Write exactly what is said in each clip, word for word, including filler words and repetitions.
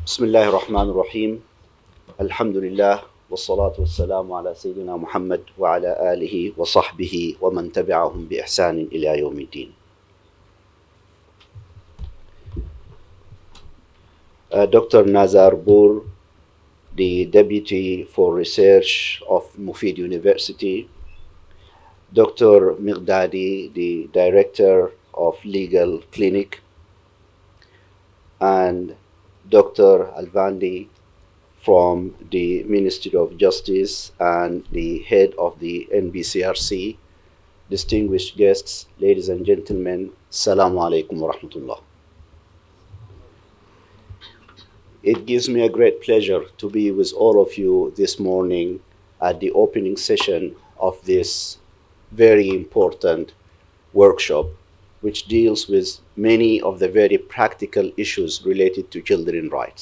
بسم الله الرحمن الرحيم الحمد لله والصلاة والسلام على سيدنا محمد وعلى آله وصحبه ومن تبعهم بإحسان إلى يوم الدين. Uh, Doctor Nazar Bour, the Deputy for Research of Mufid University, Doctor Miqdadi, the Director of Legal Clinic, and Doctor Alvandi from the Ministry of Justice and the head of the N B C R C, distinguished guests, ladies and gentlemen, Assalamu alaikum wa rahmatullah. It gives me a great pleasure to be with all of you this morning at the opening session of this very important workshop, which deals with many of the very practical issues related to children's rights.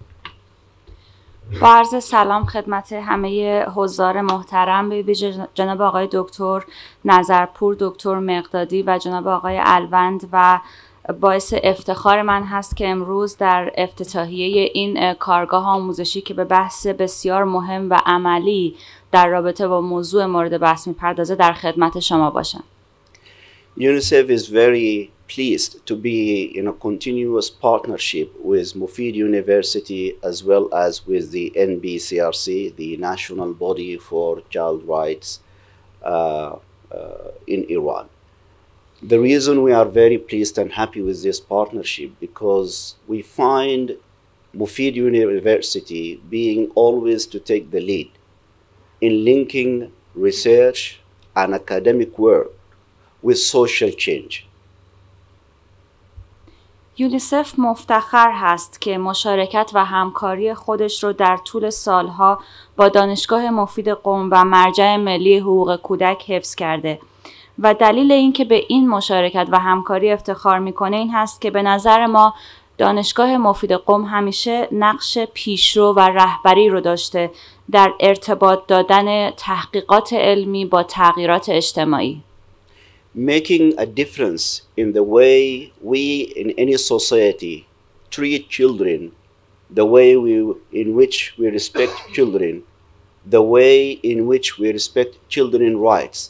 با عرض سلام خدمت همه حضار محترم، به ویژه جناب آقای دکتر نظرپور، دکتر مقدادی و جناب آقای الوند، و باعث افتخار من هست که امروز در افتتاحیه این کارگاه آموزشی که به بحث بسیار مهم و عملی در رابطه با موضوع مورد بحث می‌پردازه در خدمت شما باشم. UNICEF is very pleased to be in a continuous partnership with Mufid University as well as with the N B C R C, the National Body for Child Rights uh, uh, in Iran. The reason we are very pleased and happy with this partnership because we find Mufid University being always to take the lead in linking research and academic work with social change. یونیسف مفتخر هست که مشارکت و همکاری خودش رو در طول سالها با دانشگاه مفید قم و مرجع ملی حقوق کودک حفظ کرده و دلیل اینکه به این مشارکت و همکاری افتخار میکنه این هست که به نظر ما دانشگاه مفید قم همیشه نقش پیشرو و رهبری رو داشته در ارتباط دادن تحقیقات علمی با تغییرات اجتماعی. Making a difference in the way we in any society treat children, the way we, in which we respect children, the way in which we respect children's rights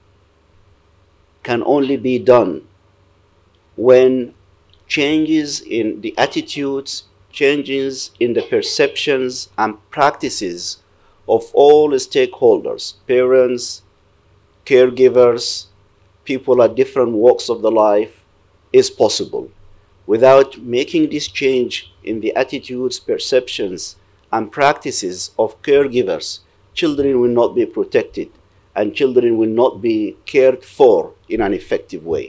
can only be done when changes in the attitudes, changes in the perceptions and practices of all stakeholders, parents, caregivers, people at different walks of the life is possible. Without making this change in the attitudes, perceptions, and practices of caregivers, children will not be protected and children will not be cared for in an effective way.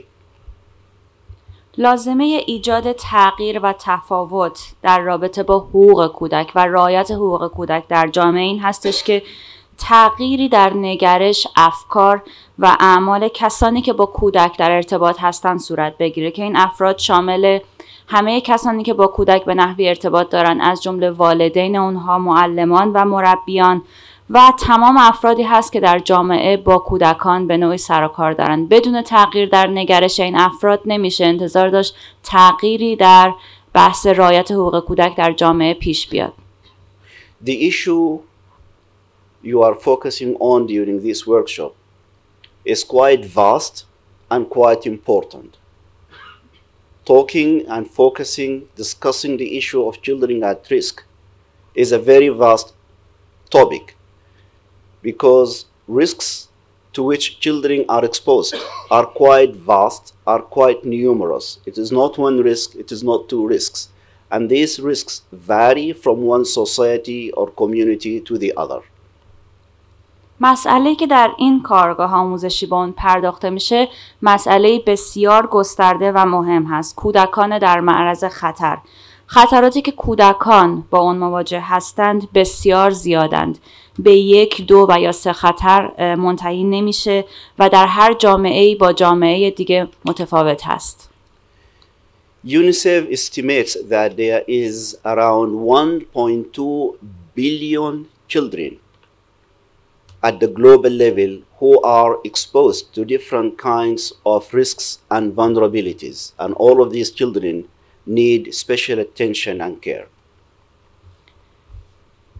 لازمه ایجاد تغییر و تفاوت در رابطه با حقوق کودک و رعایت حقوق کودک در جامعه این هستش که تغییری در نگرش، افکار و اعمال کسانی که با کودک در ارتباط هستند صورت بگیره که این افراد شامل همه کسانی که با کودک به نحوی ارتباط دارن، از جمله والدین اونها، معلمان و مربیان و تمام افرادی هست که در جامعه با کودکان به نوعی سر و کار دارن. بدون تغییر در نگرش این افراد نمیشه انتظار داشت تغییری در بحث رعایت حقوق کودک در جامعه پیش بیاد. The issue you are focusing on during this workshop is quite vast and quite important. Talking and focusing, discussing the issue of children at risk is a very vast topic because risks to which children are exposed are quite vast, are quite numerous. It is not one risk, it is not two risks. And these risks vary from one society or community to the other. مسئله‌ای که در این کارگاه آموزشی به اون پرداخته میشه مسئله بسیار گسترده و مهم هست. کودکان در معرض خطر. خطراتی که کودکان با اون مواجه هستند بسیار زیادند. به یک، دو و یا سه خطر منتهی نمیشه و در هر جامعه‌ای با جامعه دیگه متفاوت هست. UNICEF estimates that there is around one point two billion children at the global level who are exposed to different kinds of risks and vulnerabilities, and all of these children need special attention and care.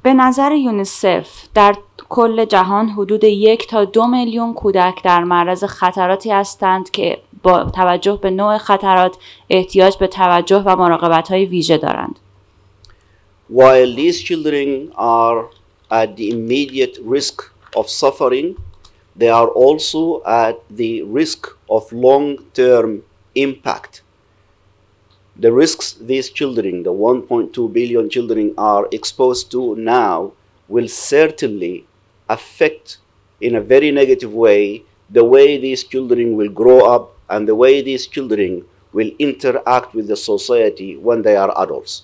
به نظر یونیسف در کل جهان حدود یک تا دو میلیون کودک در معرض خطراتی هستند که با توجه به نوع خطرات احتیاج به توجه و مراقبت‌های ویژه دارند. While these children are at the immediate risk of suffering, they are also at the risk of long-term impact. The risks these children, the one point two billion children, are exposed to now will certainly affect in a very negative way the way these children will grow up and the way these children will interact with the society when they are adults.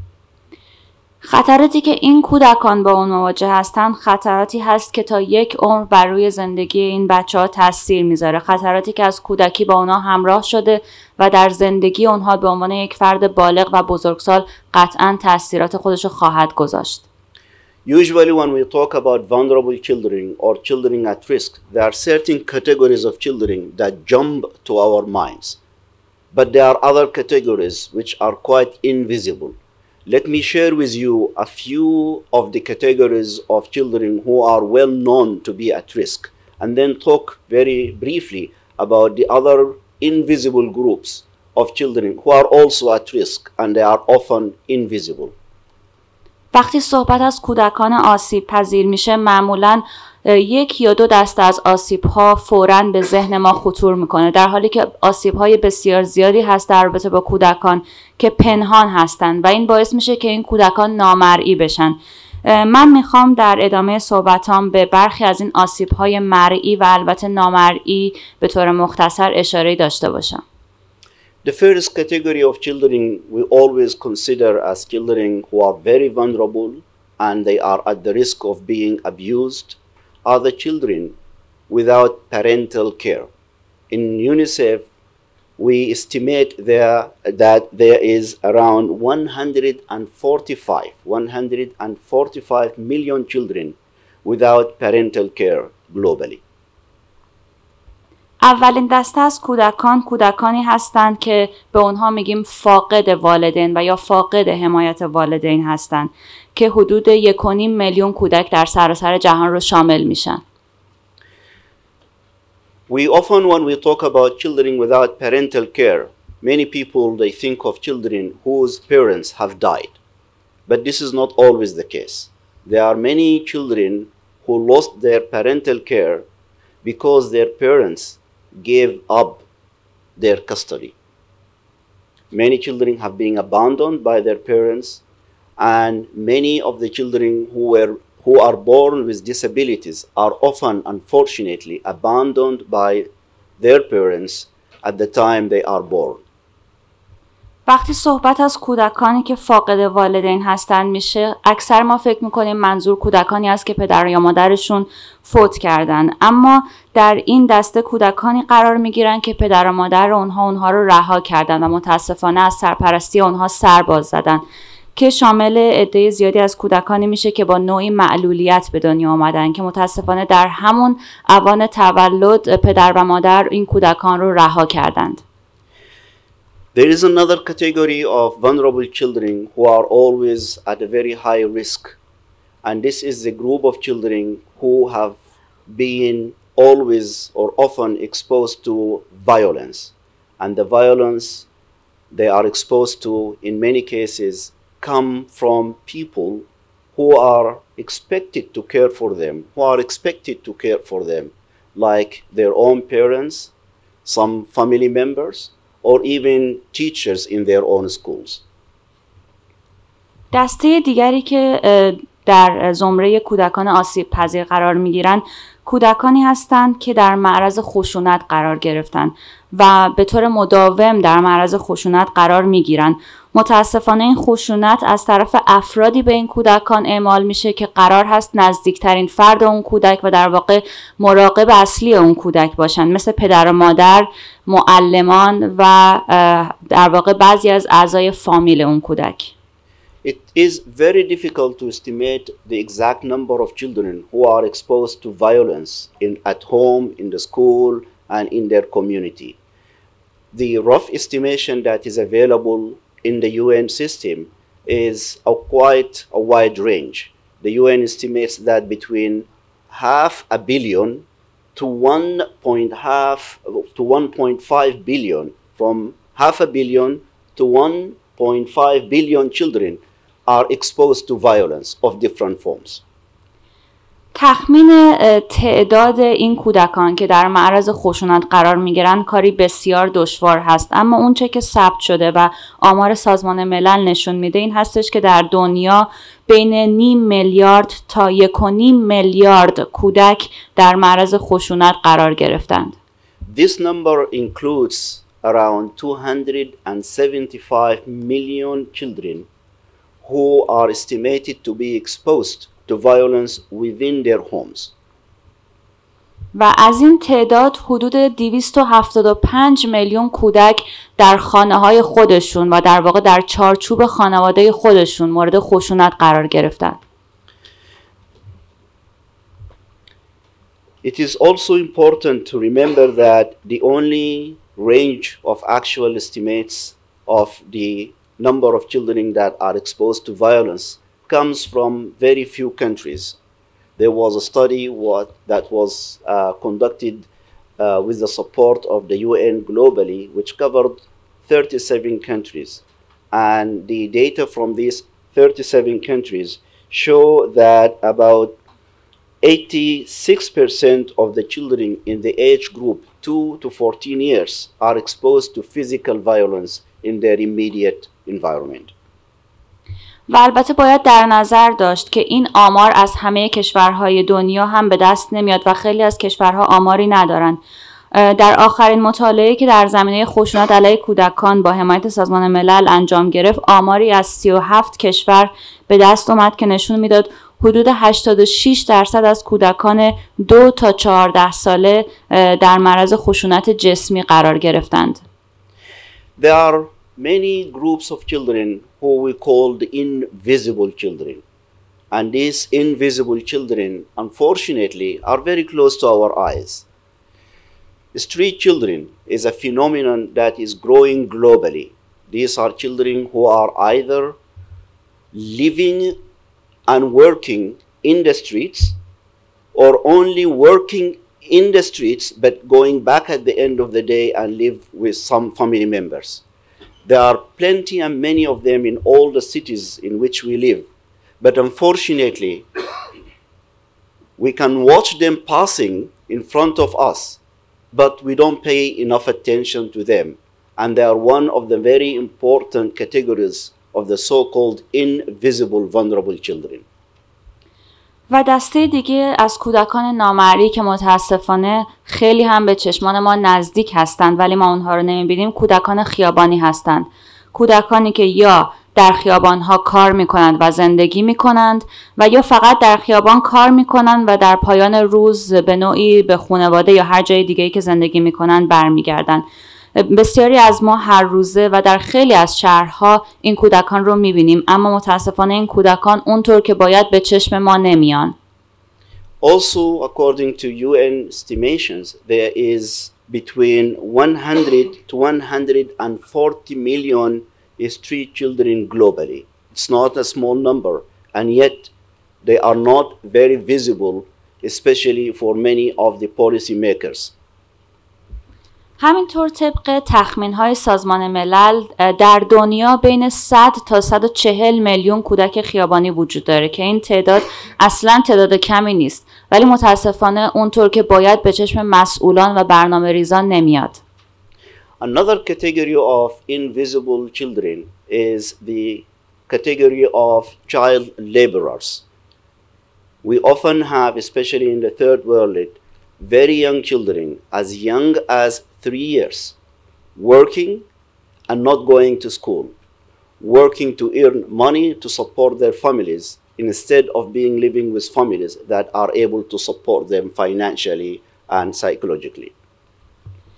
خطراتی که این کودکان با اون مواجه هستند خطراتی هست که تا یک عمر بر روی زندگی این بچه‌ها تاثیر میذاره. خطراتی که از کودکی با اونها همراه شده و در زندگی اونها به عنوان یک فرد بالغ و بزرگسال قطعاً تاثیرات خودشو خواهد گذاشت. Usually when we talk about vulnerable children or children at risk, there are certain categories of children that jump to our minds. But there are other categories which are quite invisible. Let me share with you a few of the categories of children who are well known to be at risk, and then talk very briefly about the other invisible groups of children who are also at risk and they are often invisible. وقتی صحبت از کودکان آسیب پذیر میشه معمولاً یک یا دو دسته از آسیب‌ها فوراً به ذهن ما خطور میکنه، در حالی که آسیب‌های بسیار زیادی هست در رابطه با کودکان که پنهان هستند و این باعث میشه که این کودکان نامرئی بشن. من میخوام در ادامه صحبتام به برخی از این آسیب‌های مرئی و البته نامرئی به طور مختصر اشاره داشته باشم. The first category of children we always consider as children who are very vulnerable and they are at the risk of being abused are the children without parental care. In UNICEF, we estimate there that there is around one hundred forty-five, one hundred forty-five million children without parental care globally. اولین دسته از کودکان کودکانی هستند که به اونها میگیم فاقد والدین و یا فاقد حمایت والدین هستند که حدود یک و نیم میلیون کودک در سراسر جهان رو شامل میشن. We often when we talk about children without parental care, many people they think of children whose parents have died. But this is not always the case. There are many children who lost their parental care because their parents gave up their custody. Many children have been abandoned by their parents, and many of the children who were who are born with disabilities are often, unfortunately, abandoned by their parents at the time they are born. وقتی صحبت از کودکانی که فاقد والدین هستند میشه، اکثر ما فکر میکنیم منظور کودکانی است که پدر یا مادرشون فوت کردن، اما در این دسته کودکانی قرار میگیرن که پدر و مادر اونها اونها رو رها کردن و متاسفانه از سرپرستی اونها سر باز زدن، که شامل عده زیادی از کودکانی میشه که با نوعی معلولیت به دنیا آمدن که متاسفانه در همون اوان تولد پدر و مادر این کودکان رو رها کردند. There is another category of vulnerable children who are always at a very high risk, and this is the group of children who have been always or often exposed to violence, and the violence they are exposed to in many cases come from people who are expected to care for them, who are expected to care for them, like their own parents, some family members, or even teachers in their own schools. دسته دیگری که در زمره کودکان آسیب پذیر قرار میگیرن کودکانی هستند که در معرض خشونت قرار گرفتن و به طور مداوم در معرض خشونت قرار میگیرن. متاسفانه این خشونت از طرف افرادی به این کودکان اعمال میشه که قرار هست نزدیکترین فرد اون کودک و در واقع مراقب اصلی اون کودک باشن، مثل پدر و مادر، معلمان و در واقع بعضی از اعضای فامیل اون کودک. It is very difficult to estimate the exact number of children who are exposed to violence in, at home, in the school, and in their community. The rough estimation that is available in the U N system is a quite a wide range. the U N estimates that between half a billion to one point half to one point five billion, from half a billion to one point five billion children are exposed to violence of different forms. تخمین تعداد این کودکان که در معرض خشونت قرار می‌گیرند کاری بسیار دشوار هست، اما اونچه که ثبت شده و آمار سازمان ملل نشون میده این هستش که در دنیا بین نیم میلیارد تا یک و نیم میلیارد کودک در معرض خشونت قرار گرفتند. This number includes around two hundred seventy-five million children who are estimated to be exposed to violence within their homes. و از این تعداد حدود دویست و هفتاد و پنج میلیون کودک در خانه‌های خودشون و در واقع در چارچوب خانواده خودشون مورد خشونت قرار گرفتند. It is also important to remember that the only range of actual estimates of the number of children that are exposed to violence comes from very few countries. There was a study what, that was uh, conducted uh, with the support of the U N globally, which covered thirty-seven countries. And the data from these thirty-seven countries show that about eighty-six percent of the children in the age group two to fourteen years are exposed to physical violence in their immediate environment. و البته باید در نظر داشت که این آمار از همه کشورهای دنیا هم به دست نمیاد و خیلی از کشورها آماری ندارند. در آخرین مطالعه‌ای که در زمینه خشونت علیه کودکان با حمایت سازمان ملل انجام گرفت، آماری از سی و هفت کشور به دست اومد که نشون میداد حدود هشتاد و شش درصد از کودکان دو تا چهارده ساله در معرض خشونت جسمی قرار گرفتند. There are many groups of children who we call the invisible children. And these invisible children, unfortunately, are very close to our eyes. Street children is a phenomenon that is growing globally. These are children who are either living and working in the streets or only working in the streets but going back at the end of the day and live with some family members. There are plenty and many of them in all the cities in which we live. But unfortunately, we can watch them passing in front of us, but we don't pay enough attention to them. And they are one of the very important categories of the so-called invisible vulnerable children. و دسته دیگه از کودکان نامرئی که متاسفانه خیلی هم به چشمان ما نزدیک هستند ولی ما اونها رو نمیبینیم، کودکان خیابانی هستند. کودکانی که یا در خیابانها کار میکنند و زندگی میکنند و یا فقط در خیابان کار میکنند و در پایان روز به نوعی به خانواده یا هر جای دیگه‌ای که زندگی میکنند برمیگردند. بسیاری از ما هر روزه و در خیلی از شهرها این کودکان رو میبینیم، اما متاسفانه این کودکان اونطور که باید به چشم ما نمیان. Also, according to U N estimations, there is between one hundred to one hundred forty million street children globally. It's not a small number, and yet they are not very visible, especially for many of the policy makers. همینطور طبق تخمین‌های سازمان ملل در دنیا بین صد تا صد و چهل میلیون کودک خیابانی وجود داره که این تعداد اصلاً تعداد کمی نیست، ولی متاسفانه اونطور که باید به چشم مسئولان و برنامه‌ریزان نمیاد. Another category of invisible children is the category of child laborers. We often have, especially in the third world, very young children, as young as three years, working and not going to school, working to earn money to support their families instead of being living with families that are able to support them financially and psychologically.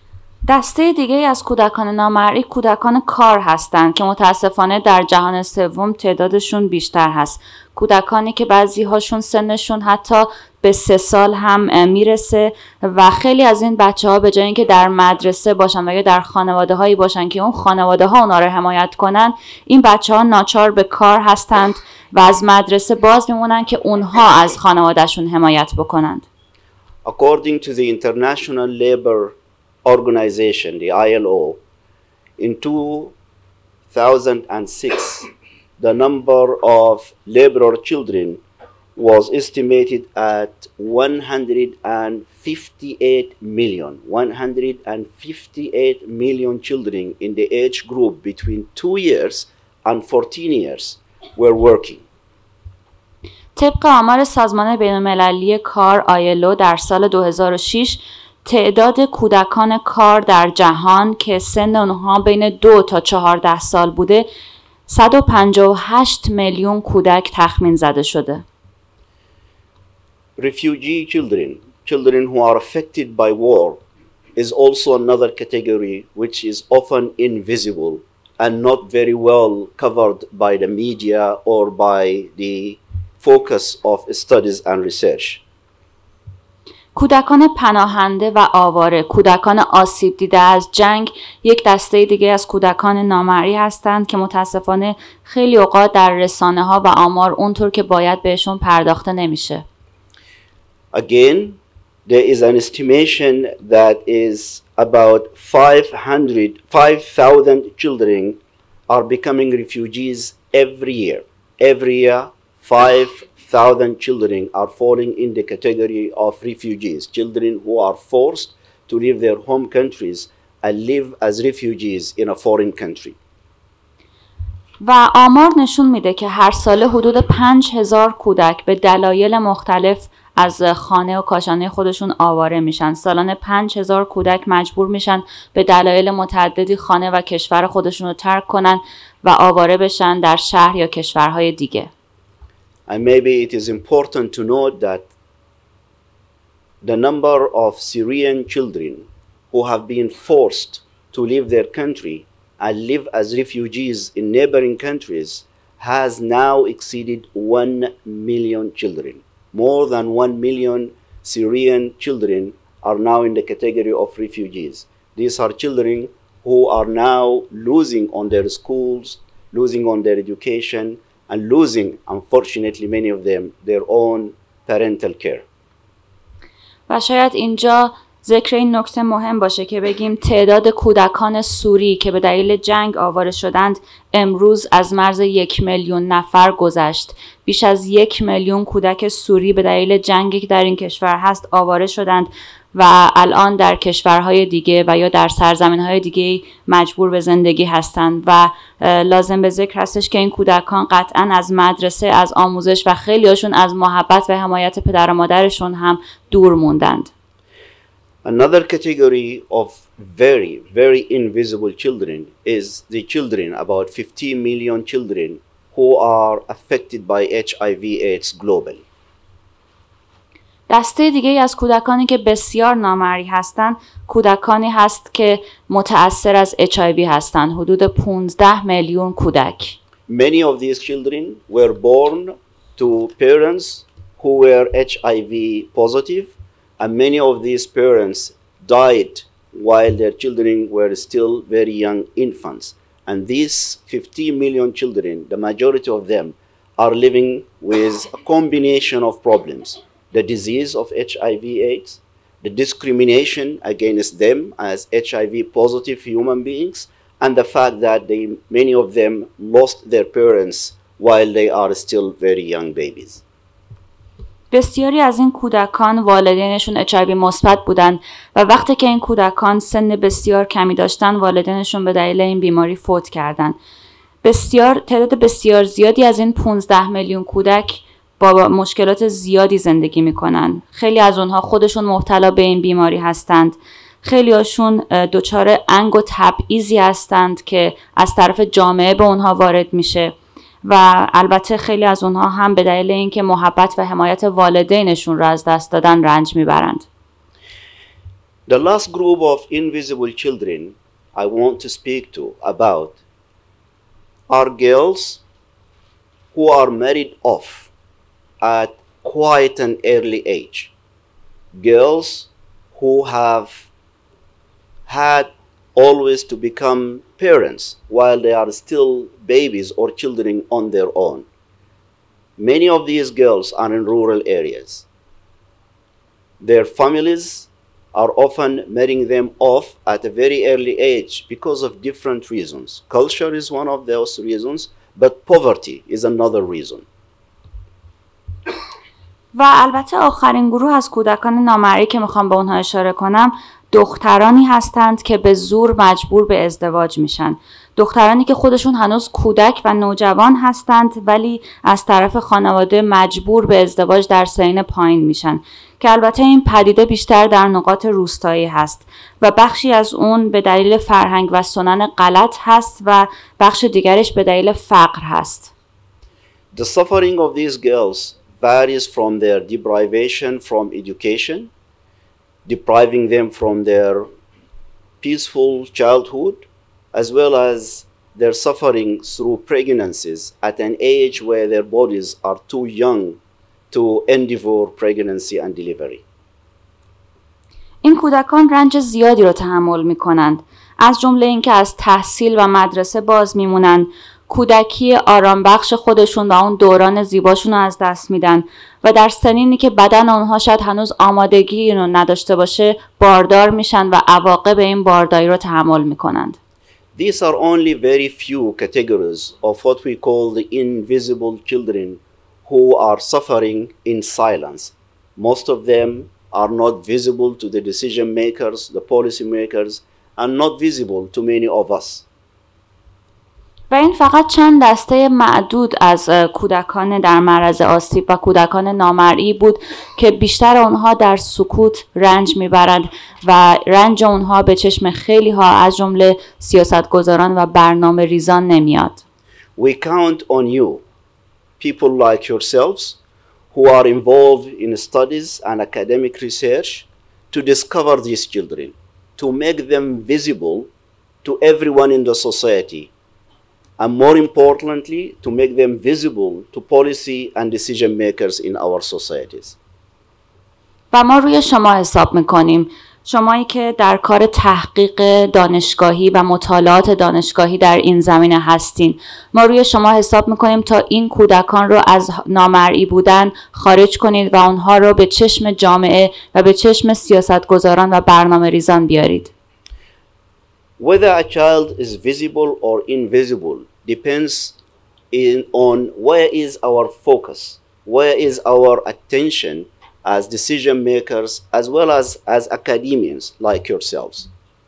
دسته دیگه از کودکان نامرئی کودکان کار هستند که متاسفانه در جهان سوم تعدادشون بیشتر هست. کودکانی که بعضی هاشون سنشون حتی به سه سال هم میرسه و خیلی از این بچه ها به جای اینکه در مدرسه باشن و یا در خانواده هایی باشن که اون خانواده ها اونا رو حمایت کنن، این بچه ها ناچار به کار هستند و از مدرسه باز میمونن که اونها از خانوادهشون حمایت بکنند. According to the International Labour Organization, the I L O, in two thousand six, the number of laborer children was estimated at one hundred fifty-eight million. one hundred fifty-eight million children in the age group between two years and fourteen years were working. طبق آمار سازمان بین‌المللی کار آی ال او در سال دو هزار و شش تعداد کودکان کار در جهان که سن اونها بین دو تا چهارده سال بوده صد و پنجاه و هشت میلیون کودک تخمین زده شده. Refugee children, children who are affected by war, is also another category which is often invisible and not very well covered by the media or by the focus of studies and research. کودکان پناهنده و آواره، کودکان آسیب دیده از جنگ یک دسته دیگه از کودکان نامرئی هستند که متاسفانه خیلی اوقات در رسانه ها و آمار اونطور که باید بهشون پرداخته نمیشه. Again, there is an estimation that is about five hundred, five thousand children are becoming refugees every year. Every year, five thousand children are falling in the category of refugees, children who are forced to leave their home countries and live as refugees in a foreign country. و آمار نشون میده که هر ساله حدود پنج هزار کودک به دلایل مختلف از خانه و کاشانه خودشون آواره میشن. سالانه پنج هزار کودک مجبور میشن به دلایل متعددی خانه و کشور خودشون رو ترک کنن و آواره بشن در شهر یا کشورهای دیگه. And maybe it is important to note that the number of Syrian children who have been forced to leave their country and live as refugees in neighboring countries has now exceeded one million children. More than one million Syrian children are now in the category of refugees. These are children who are now losing on their schools, losing on their education, and losing, unfortunately, many of them, their own parental care. و شاید اینجا ذکر این نکته مهم باشه که بگیم تعداد کودکان سوری که به دلیل جنگ آواره شدند امروز از مرز یک میلیون نفر گذشت. بیش از یک میلیون کودک سوری به دلیل جنگی که در این کشور هست آواره شدند و الان در کشورهای دیگه و یا در سرزمینهای دیگه مجبور به زندگی هستند و لازم به ذکر هستش که این کودکان قطعاً از مدرسه، از آموزش و خیلی هاشون از محبت و حمایت پدر و مادرشون هم دور موندند. Another category of very, very invisible children is the children, about fifteen million children who are affected by H I V AIDS globally. دسته دیگه از کودکانی که بسیار نامرئی هستند، کودکانی هست که متأثر از اچ آی وی هستند، حدود پانزده میلیون کودک. Many of these children were born to parents who were H I V positive, and many of these parents died while their children were still very young infants. And these fifteen million children, the majority of them, are living with a combination of problems. The disease of H I V AIDS, the discrimination against them as H I V positive human beings, and the fact that they, many of them lost their parents while they are still very young babies. بسیاری از این کودکان والدینشون اچ آی وی مثبت بودن و وقتی که این کودکان سن بسیار کمی داشتن والدینشون به دلیل این بیماری فوت کردن. بسیار تعداد بسیار زیادی از این پانزده میلیون کودک با مشکلات زیادی زندگی میکنن. خیلی از اونها خودشون مبتلا به این بیماری هستند. خیلی هاشون دچار انگ و تبعیضی هستند که از طرف جامعه به اونها وارد میشه و البته خیلی از اونها هم به دلیل اینکه محبت و حمایت والدینشون را از دست دادن رنج میبرند. The last group of invisible children I want to speak to about are girls who are married off at quite an early age. Girls who have had always to become parents while they are still babies or children on their own. Many of these girls are in rural areas. Their families are often marrying them off at a very early age because of different reasons. Culture is one of those reasons, but poverty is another reason. و البته آخرین گروه از کودکان نامرئی که میخوام به اونها اشاره کنم دخترانی هستند که به زور مجبور به ازدواج میشن. دخترانی که خودشون هنوز کودک و نوجوان هستند ولی از طرف خانواده مجبور به ازدواج در سن پایین میشن که البته این پدیده بیشتر در نقاط روستایی هست و بخشی از اون به دلیل فرهنگ و سنن غلط هست و بخش دیگرش به دلیل فقر هست. The suffering of these girls varies from their deprivation from education, depriving them from their peaceful childhood, as well as their suffering through pregnancies at an age where their bodies are too young to endure pregnancy and delivery. این کودکان رنج زیادی رو تحمل می کنند. از جمله اینکه از تحصیل و مدرسه باز میمونن، کودکی آرام بخش خودشون و اون دوران زیباشون رو از دست میدن و در سنینی که بدن اونها شاید هنوز آمادگی رو نداشته باشه باردار میشن و عواقب این بارداری رو تحمل میکنند. These are only very few categories of what we call the invisible children who are suffering in silence. Most of them are not visible to the decision makers, the policy makers, and not visible to many of us. و این فقط چند دسته معدود از کودکان در معرض آسیب و کودکان نامرئی بود که بیشتر اونها در سکوت رنج میبرند و رنج اونها به چشم خیلی ها از جمله سیاستگزاران و برنامه ریزان نمیاد. We count on you, people like yourselves, who are involved in studies and academic research, to discover these children, to make them visible to everyone in the society. And more importantly, to make them visible to policy and decision makers in our societies. و ما روی شما حساب میکنیم. شمایی که در کار تحقیق دانشگاهی و مطالعات دانشگاهی در این زمینه هستین. ما روی شما حساب میکنیم تا این کودکان رو از نامرئی بودن خارج کنید و اونها رو به چشم جامعه و به چشم سیاستگزاران و برنامه ریزان بیارید. Whether a child is visible or invisible depends in, on where is our focus, where is our attention as decision makers as well as as academians like yourselves.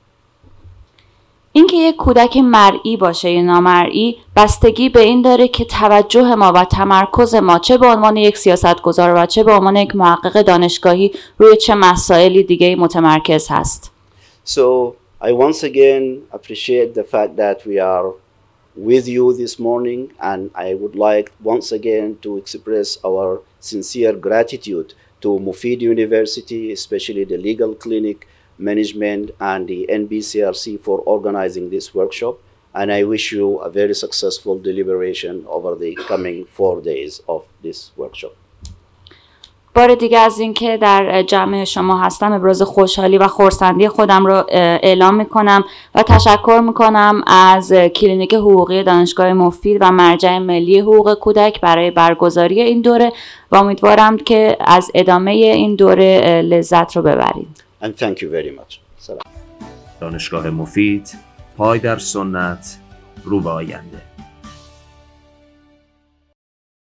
اینکه یک کودک مرئی باشه یا نامرئی بستگی به این داره که توجه ما و تمرکز ما چه به عنوان یک سیاستگزار و چه به عنوان یک محقق دانشگاهی روی چه مسائلی دیگه متمرکز هست. So I once again appreciate the fact that we are with you this morning, and I would like once again to express our sincere gratitude to Mufid University, especially the legal clinic management and the N B C R C for organizing this workshop, and I wish you a very successful deliberation over the coming four days of this workshop. بار دیگه از اینکه در جمع شما هستم ابراز خوشحالی و خرسندی خودم رو اعلام میکنم و تشکر میکنم از کلینیک حقوقی دانشگاه مفید و مرجع ملی حقوق کودک برای برگزاری این دوره و امیدوارم که از ادامه این دوره لذت رو ببرید. And thank you very much. سلام. دانشگاه مفید، پای در سنت، رو به آینده.